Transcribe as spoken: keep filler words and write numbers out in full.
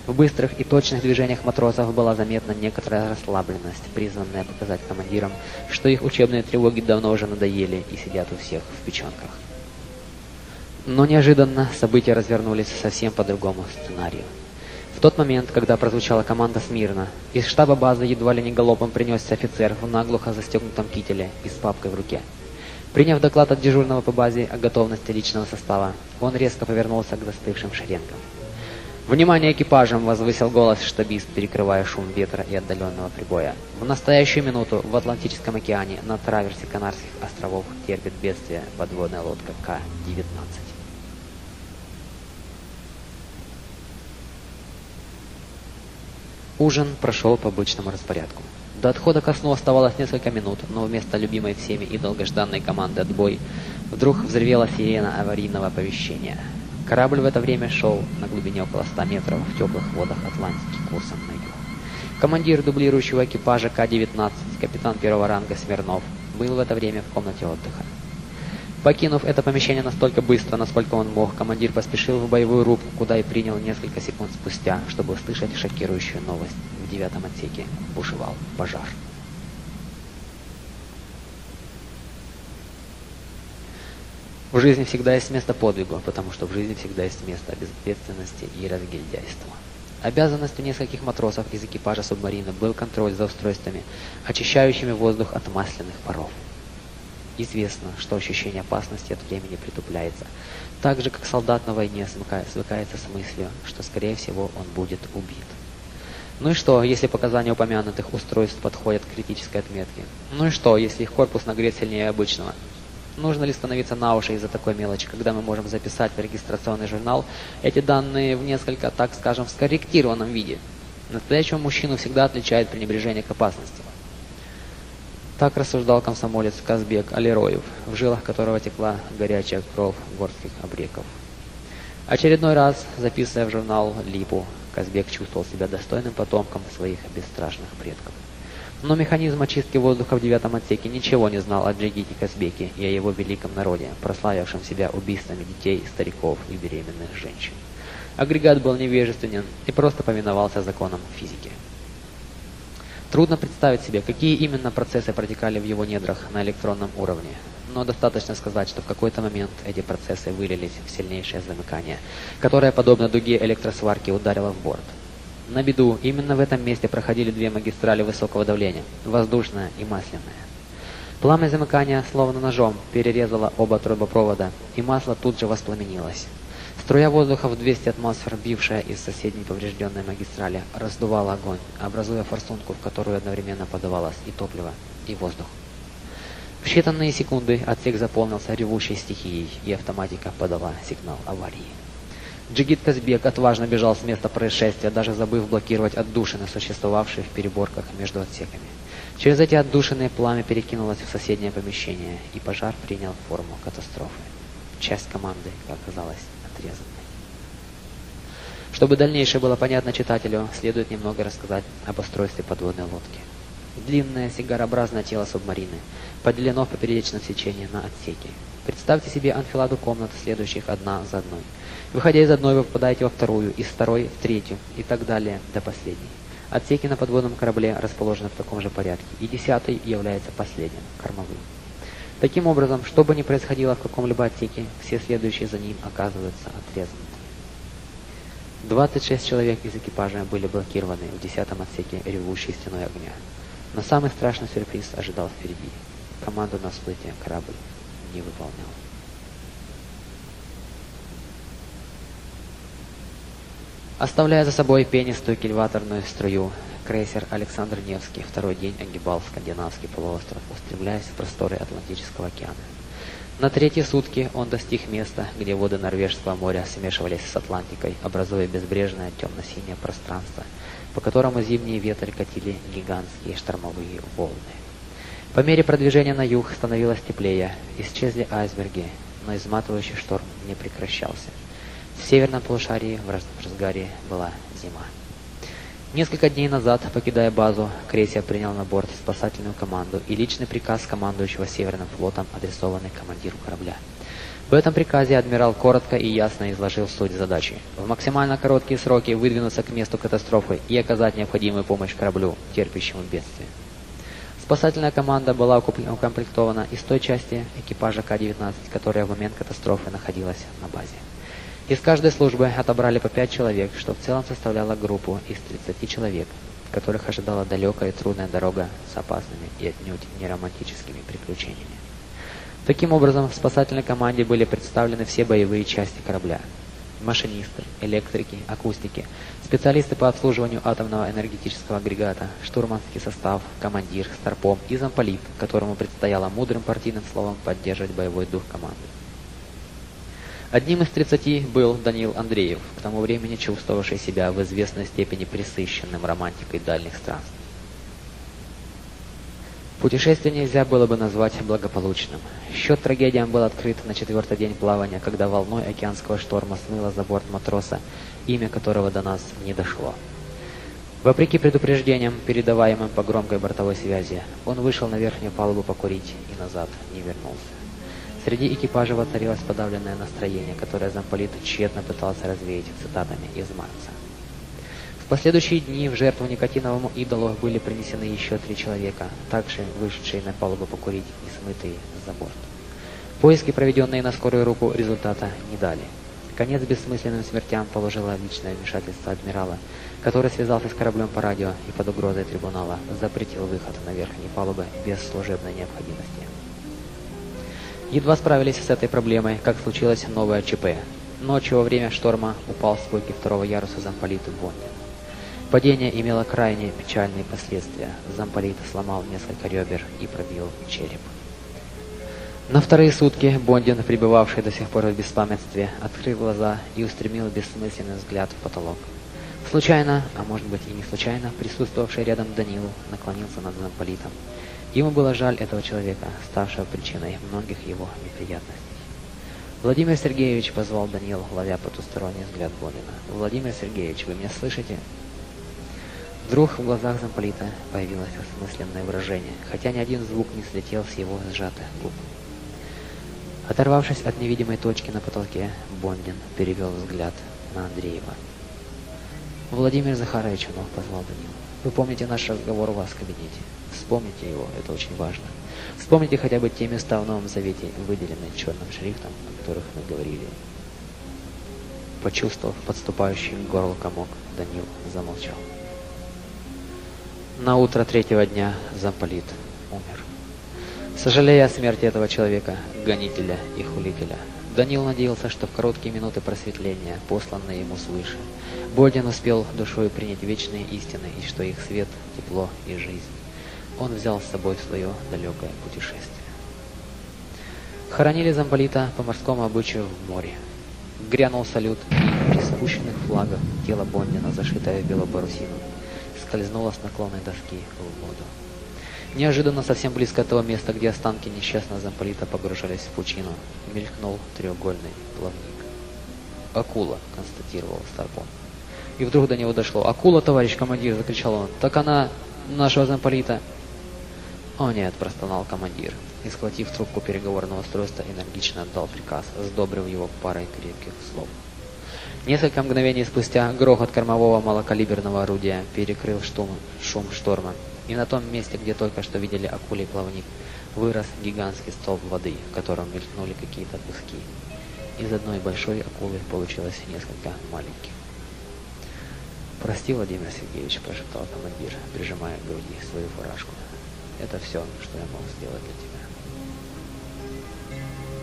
В быстрых и точных движениях матросов была заметна некоторая расслабленность, призванная показать командирам, что их учебные тревоги давно уже надоели и сидят у всех в печенках. Но неожиданно события развернулись совсем по другому сценарию. В тот момент, когда прозвучала команда «Смирно», из штаба базы едва ли не галопом принесся офицер в наглухо застегнутом кителе и с папкой в руке. Приняв доклад от дежурного по базе о готовности личного состава, он резко повернулся к застывшим шеренгам. «Внимание экипажам!» — возвысил голос штабист, перекрывая шум ветра и отдаленного прибоя. «В настоящую минуту в Атлантическом океане на траверсе Канарских островов терпит бедствие подводная лодка К девятнадцать. Ужин прошел по обычному распорядку. До отхода ко сну оставалось несколько минут, но вместо любимой всеми и долгожданной команды «Отбой» вдруг взревела сирена аварийного оповещения. Корабль в это время шел на глубине около ста метров в теплых водах Атлантики курсом на юг. Командир дублирующего экипажа К девятнадцать, капитан первого ранга Смирнов, был в это время в комнате отдыха. Покинув это помещение настолько быстро, насколько он мог, командир поспешил в боевую рубку, куда и принял несколько секунд спустя, чтобы услышать шокирующую новость. В девятом отсеке бушевал пожар. В жизни всегда есть место подвигу, потому что в жизни всегда есть место безответственности и разгильдяйства. Обязанностью нескольких матросов из экипажа субмарины был контроль за устройствами, очищающими воздух от масляных паров. Известно, что ощущение опасности от времени притупляется, так же, как солдат на войне свыкается с мыслью, что, скорее всего, он будет убит. Ну и что, если показания упомянутых устройств подходят к критической отметке? Ну и что, если их корпус нагрет сильнее обычного? Нужно ли становиться на уши из-за такой мелочи, когда мы можем записать в регистрационный журнал эти данные в несколько, так скажем, скорректированном виде? Настоящего мужчину всегда отличает пренебрежение к опасности. Так рассуждал комсомолец Казбек Алироев, в жилах которого текла горячая кровь горских обреков. Очередной раз, записывая в журнал «Липу», Казбек чувствовал себя достойным потомком своих бесстрашных предков. Но механизм очистки воздуха в девятом отсеке ничего не знал о Джигите Казбеке и о его великом народе, прославившем себя убийствами детей, стариков и беременных женщин. Агрегат был невежественен и просто повиновался законам физики. Трудно представить себе, какие именно процессы протекали в его недрах на электронном уровне, но достаточно сказать, что в какой-то момент эти процессы вылились в сильнейшее замыкание, которое, подобно дуге электросварки, ударило в борт. На беду, именно в этом месте проходили две магистрали высокого давления – воздушная и масляная. Пламя замыкания, словно ножом, перерезало оба трубопровода, и масло тут же воспламенилось. Струя воздуха в двести атмосфер, бившая из соседней поврежденной магистрали, раздувала огонь, образуя форсунку, в которую одновременно подавалось и топливо, и воздух. В считанные секунды отсек заполнился ревущей стихией, и автоматика подала сигнал аварии. Джигит Казбек отважно бежал с места происшествия, даже забыв блокировать отдушины, существовавшие в переборках между отсеками. Через эти отдушины пламя перекинулось в соседнее помещение, и пожар принял форму катастрофы. Часть команды оказалась отрезанной. Чтобы дальнейшее было понятно читателю, следует немного рассказать об устройстве подводной лодки. Длинное сигарообразное тело субмарины поделено в поперечном сечении на отсеки. Представьте себе анфиладу комнат, следующих одна за одной. Выходя из одной, вы попадаете во вторую, из второй в третью и так далее до последней. Отсеки на подводном корабле расположены в таком же порядке, и десятый является последним, кормовым. Таким образом, что бы ни происходило в каком-либо отсеке, все следующие за ним оказываются отрезаны. двадцать шесть человек из экипажа были блокированы в десятом отсеке ревущей стеной огня. Но самый страшный сюрприз ожидал впереди. Команду на всплытие корабль не выполнял. Оставляя за собой пенистую кильваторную струю, крейсер Александр Невский второй день огибал скандинавский полуостров, устремляясь в просторы Атлантического океана. На третьи сутки он достиг места, где воды Норвежского моря смешивались с Атлантикой, образуя безбрежное темно-синее пространство, по которому зимние ветры катили гигантские штормовые волны. По мере продвижения на юг становилось теплее, исчезли айсберги, но изматывающий шторм не прекращался. В северном полушарии в разгаре была зима. Несколько дней назад, покидая базу, крейсер принял на борт спасательную команду и личный приказ командующего Северным флотом, адресованный командиру корабля. В этом приказе адмирал коротко и ясно изложил суть задачи. В максимально короткие сроки выдвинуться к месту катастрофы и оказать необходимую помощь кораблю, терпящему бедствие. Спасательная команда была укомплектована из той части экипажа К девятнадцать, которая в момент катастрофы находилась на базе. Из каждой службы отобрали по пять человек, что в целом составляло группу из тридцати человек, которых ожидала далекая и трудная дорога с опасными и отнюдь не романтическими приключениями. Таким образом, в спасательной команде были представлены все боевые части корабля. Машинисты, электрики, акустики, специалисты по обслуживанию атомного энергетического агрегата, штурманский состав, командир, старпом и замполит, которому предстояло мудрым партийным словом поддерживать боевой дух команды. Одним из тридцати был Даниил Андреев, к тому времени чувствовавший себя в известной степени пресыщенным романтикой дальних странствий. Путешествие нельзя было бы назвать благополучным. Счет трагедиям был открыт на четвертый день плавания, когда волной океанского шторма смыло за борт матроса, имя которого до нас не дошло. Вопреки предупреждениям, передаваемым по громкой бортовой связи, он вышел на верхнюю палубу покурить и назад не вернулся. Среди экипажа воцарилось подавленное настроение, которое замполит тщетно пытался развеять цитатами из Маркса. В последующие дни в жертву никотиновому идолу были принесены еще три человека, также вышедшие на палубу покурить и смытые за борт. Поиски, проведенные на скорую руку, результата не дали. Конец бессмысленным смертям положило личное вмешательство адмирала, который связался с кораблем по радио и под угрозой трибунала запретил выход на верхние палубы без служебной необходимости. Едва справились с этой проблемой, как случилось новое ЧП. Ночью во время шторма упал с койки второго яруса замполит Бондин. Падение имело крайне печальные последствия. Замполит сломал несколько ребер и пробил череп. На вторые сутки Бондин, пребывавший до сих пор в беспамятстве, открыл глаза и устремил бессмысленный взгляд в потолок. Случайно, а может быть и не случайно, присутствовавший рядом Данил наклонился над замполитом. Ему было жаль этого человека, ставшего причиной многих его неприятностей. «Владимир Сергеевич», — позвал Данил, ловя потусторонний взгляд Бондина. «Владимир Сергеевич, вы меня слышите?» Вдруг в глазах замполита появилось осмысленное выражение, хотя ни один звук не слетел с его сжатых губ. Оторвавшись от невидимой точки на потолке, Бондин перевел взгляд на Андреева. «Владимир Захарович», — вновь позвал Данил, — «вы помните наш разговор у вас в кабинете? Вспомните его, это очень важно. Вспомните хотя бы те места в Новом Завете, выделенные черным шрифтом, о которых мы говорили». Почувствовав подступающий к горлу комок, Данил замолчал. На утро третьего дня замполит умер. Сожалея о смерти этого человека, гонителя и хулителя, Данил надеялся, что в короткие минуты просветления, посланные ему свыше, Бондин успел душой принять вечные истины, и что их свет, тепло и жизнь он взял с собой в свое далекое путешествие. Хоронили замполита по морскому обычаю в море. Грянул салют, и при спущенных флагах тело Бондина, зашитое в белую парусину, скользнуло с наклонной доски в воду. Неожиданно, совсем близко от того места, где останки несчастного замполита погружались в пучину, мелькнул треугольный плавник. «Акула», — констатировал старпом. И вдруг до него дошло. «Акула, товарищ командир!» — закричал он. «Так она нашего замполита!» «О нет!» — простонал командир, и, схватив трубку переговорного устройства, энергично отдал приказ, сдобрив его парой крепких слов. Несколько мгновений спустя грохот кормового малокалиберного орудия перекрыл шум, шум шторма, и на том месте, где только что видели акулий плавник, вырос гигантский столб воды, в котором мелькнули какие-то куски. Из одной большой акулы получилось несколько маленьких. «Прости, Владимир Сергеевич», — прошептал командир, прижимая к груди свою фуражку. «Это все, что я мог сделать для тебя».